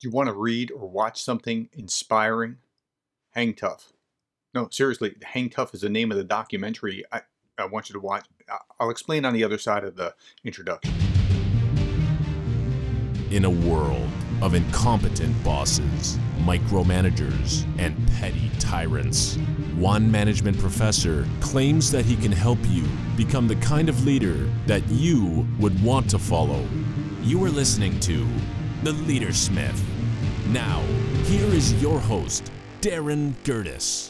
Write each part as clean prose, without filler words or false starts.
You want to read or watch something inspiring? Hang Tough. No, seriously, Hang Tough is the name of the documentary I want you to watch. I'll explain on the other side of the introduction. In a world of incompetent bosses, micromanagers, and petty tyrants, one management professor claims that he can help you become the kind of leader that you would want to follow. You are listening to The Leadersmith. Now, here is your host, Darren Gertis.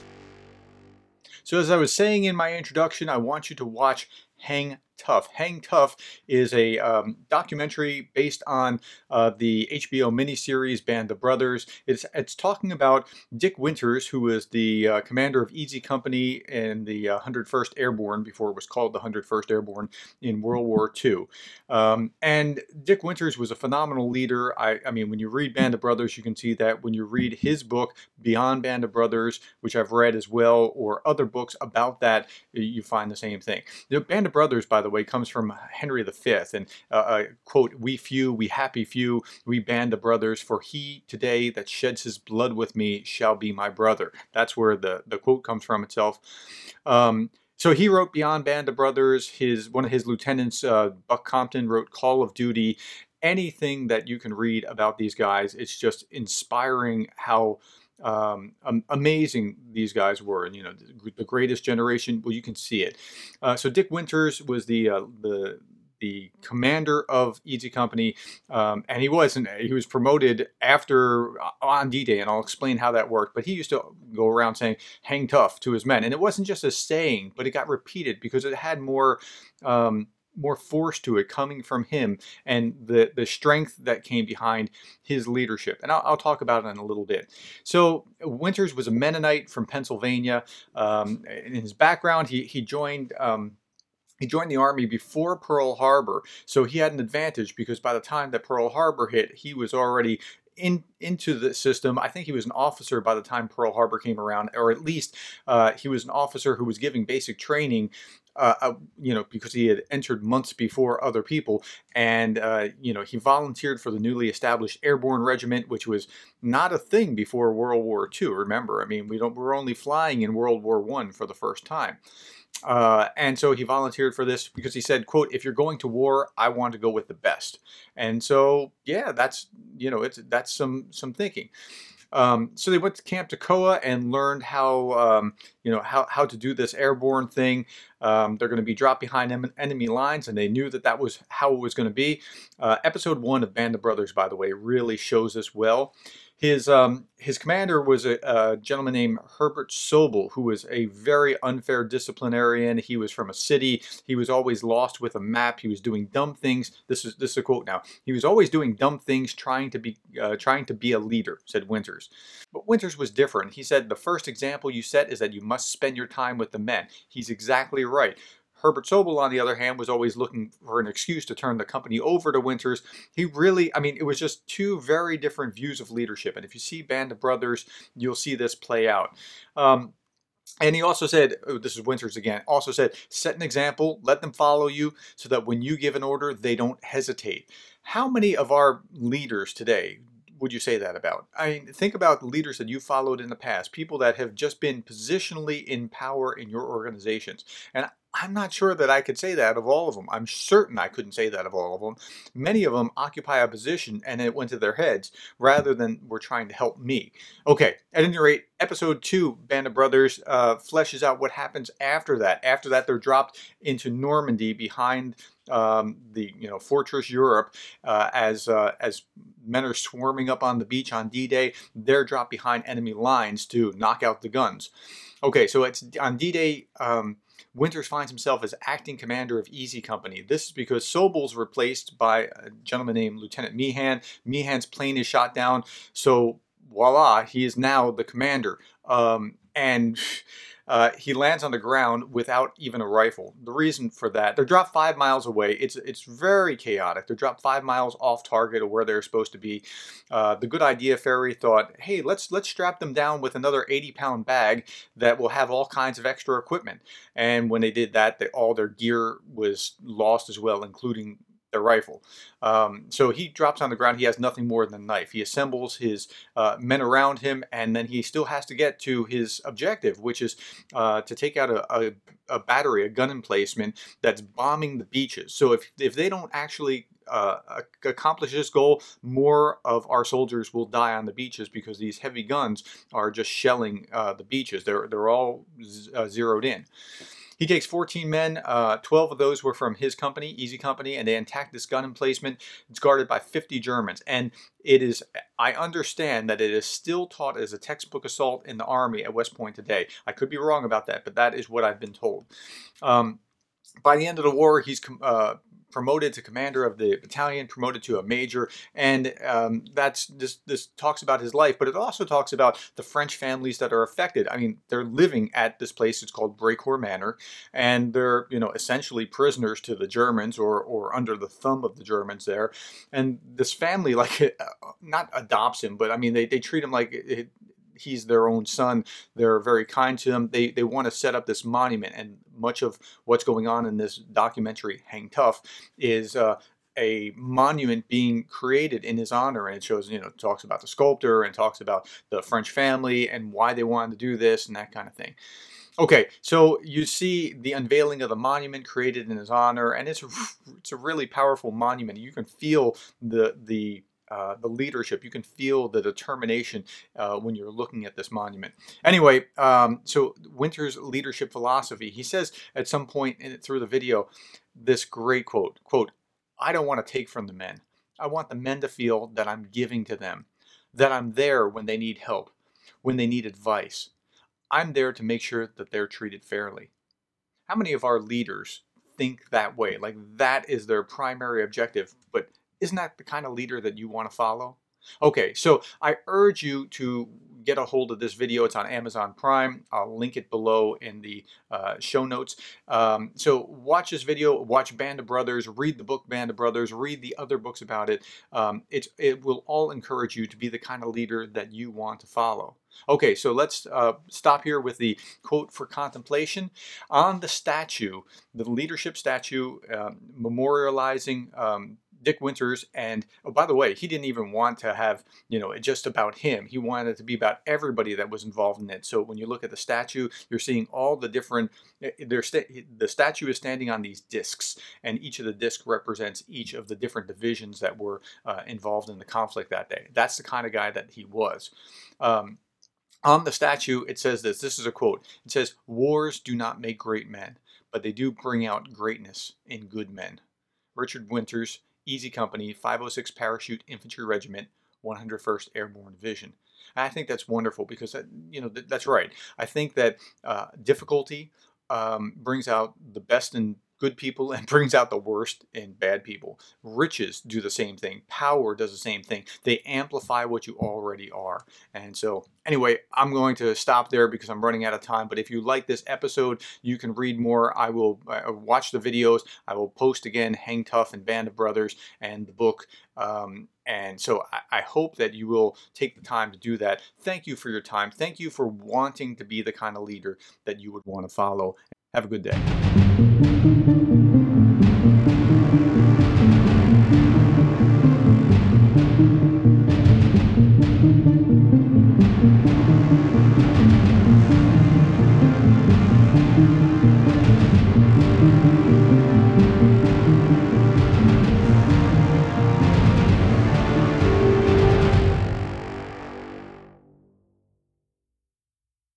So as I was saying in my introduction, I want you to watch Hang Tough. Hang Tough is a documentary based on the HBO miniseries Band of Brothers. It's talking about Dick Winters, who was the commander of Easy Company in the 101st Airborne before it was called the 101st Airborne in World War II. And Dick Winters was a phenomenal leader. I mean, when you read Band of Brothers, you can see that. When you read his book, Beyond Band of Brothers, which I've read as well, or other books about that, you find the same thing. The Band of Brothers, by the way, comes from Henry V, and quote, "We few, we happy few, we band of brothers, for he today that sheds his blood with me shall be my brother." That's where the quote comes from itself. So he wrote Beyond Band of Brothers. One of his lieutenants, Buck Compton, wrote Call of Duty. Anything that you can read about these guys, it's just inspiring how amazing these guys were, and the greatest generation. Well, you can see it. So Dick Winters was the commander of Easy Company, and he was promoted after on D-Day, and I'll explain how that worked. But he used to go around saying "Hang tough" to his men, and it wasn't just a saying, but it got repeated because it had more force to it coming from him, and the strength that came behind his leadership. And I'll talk about it in a little bit. So Winters was a Mennonite from Pennsylvania. In his background, he joined. He joined the Army before Pearl Harbor, so he had an advantage because by the time that Pearl Harbor hit, he was already into the system. I think he was an officer by the time Pearl Harbor came around, or at least he was an officer who was giving basic training. Because he had entered months before other people, and he volunteered for the newly established Airborne Regiment, which was not a thing before World War II. Remember, I mean, we're only flying in World War I for the first time. And so he volunteered for this because he said, quote, "If you're going to war, I want to go with the best." And so, yeah, that's some thinking. So they went to Camp Toccoa and learned how to do this airborne thing. They're going to be dropped behind enemy lines, and they knew that was how it was going to be. Episode 1 of Band of Brothers, by the way, really shows this well. His commander was a gentleman named Herbert Sobel, who was a very unfair disciplinarian. He was from a city. He was always lost with a map. He was doing dumb things. This is a quote now. "He was always doing dumb things, trying to be a leader," said Winters. But Winters was different. He said, "The first example you set is that you must spend your time with the men." He's exactly right. Herbert Sobel, on the other hand, was always looking for an excuse to turn the company over to Winters. It was just two very different views of leadership. And if you see Band of Brothers, you'll see this play out. And he also said, this is Winters again, also said, "Set an example, let them follow you so that when you give an order, they don't hesitate." How many of our leaders today would you say that about? I mean, think about the leaders that you followed in the past, people that have just been positionally in power in your organizations. And I'm not sure that I could say that of all of them. I'm certain I couldn't say that of all of them. Many of them occupy a position and it went to their heads rather than we're trying to help me. Okay, at any rate, episode 2, Band of Brothers, fleshes out what happens after that. After that, they're dropped into Normandy behind the Fortress Europe, as men are swarming up on the beach on D-Day. They're dropped behind enemy lines to knock out the guns. Okay, so it's on D-Day. Winters finds himself as acting commander of Easy Company. This is because Sobel's replaced by a gentleman named Lieutenant Meehan. Meehan's plane is shot down, so voila, he is now the commander. And he lands on the ground without even a rifle. The reason for that, they're dropped 5 miles away. It's very chaotic. They're dropped 5 miles off target of where they're supposed to be. The Good Idea Ferry thought, hey, let's strap them down with another 80-pound bag that will have all kinds of extra equipment. And when they did that, all their gear was lost as well, including their rifle. So he drops on the ground. He has nothing more than a knife. He assembles his men around him, and then he still has to get to his objective, which is to take out a battery, a gun emplacement that's bombing the beaches. So if they don't actually accomplish this goal, more of our soldiers will die on the beaches because these heavy guns are just shelling the beaches. They're all zeroed in. He takes 14 men, 12 of those were from his company, Easy Company, and they attack this gun emplacement. It's guarded by 50 Germans. And it is, I understand that it is still taught as a textbook assault in the Army at West Point today. I could be wrong about that, but that is what I've been told. By the end of the war, he's promoted to commander of the battalion, promoted to a major, and this talks about his life, but it also talks about the French families that are affected. I mean, they're living at this place. It's called Brecourt Manor, and they're essentially prisoners to the Germans or under the thumb of the Germans there. And this family, like, not adopts him, but I mean, they treat him like he's their own son. They're very kind to him. They want to set up this monument, and much of what's going on in this documentary, Hang Tough, is a monument being created in his honor, and it shows, talks about the sculptor and talks about the French family and why they wanted to do this and that kind of thing. Okay, so you see the unveiling of the monument created in his honor, and it's a really powerful monument. You can feel the leadership. You can feel the determination when you're looking at this monument. Anyway, so Winter's leadership philosophy, he says at some point through the video, this great quote, "I don't want to take from the men. I want the men to feel that I'm giving to them, that I'm there when they need help, when they need advice. I'm there to make sure that they're treated fairly." How many of our leaders think that way? Like, that is their primary objective, but isn't that the kind of leader that you want to follow? Okay, so I urge you to get a hold of this video. It's on Amazon Prime. I'll link it below in the show notes. So watch this video, watch Band of Brothers, read the book Band of Brothers, read the other books about it. It will all encourage you to be the kind of leader that you want to follow. Okay, so let's stop here with the quote for contemplation. On the statue, the leadership statue memorializing Dick Winters, and oh, by the way, he didn't even want to have, it just about him. He wanted it to be about everybody that was involved in it. So when you look at the statue, you're seeing all the different, the statue is standing on these discs, and each of the discs represents each of the different divisions that were involved in the conflict that day. That's the kind of guy that he was. On the statue, it says this is a quote. It says, "Wars do not make great men, but they do bring out greatness in good men." Richard Winters, Easy Company, 506 Parachute Infantry Regiment, 101st Airborne Division. And I think that's wonderful because, that's right. I think that difficulty brings out the best in good people and brings out the worst in bad people. Riches do the same thing. Power does the same thing. They amplify what you already are. And so anyway, I'm going to stop there because I'm running out of time. But if you like this episode, you can read more. I will watch the videos. I will post again Hang Tough and Band of Brothers and the book. And so I hope that you will take the time to do that. Thank you for your time. Thank you for wanting to be the kind of leader that you would want to follow. Have a good day.